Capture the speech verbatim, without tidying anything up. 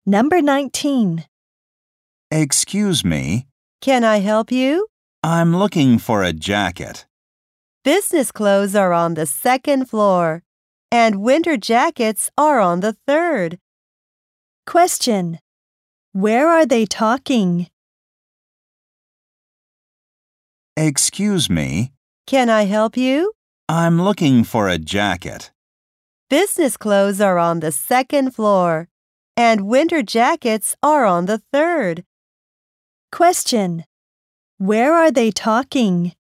Number nineteen. Excuse me, Can I help you? I'm looking for a jacket. Business clothes are on the second floor, and winter jackets are on the third. Question. Where are they talking? Excuse me, Can I help you? I'm looking for a jacket. Business clothes are on the second floor, and winter jackets are on the third. Question. Where are they talking?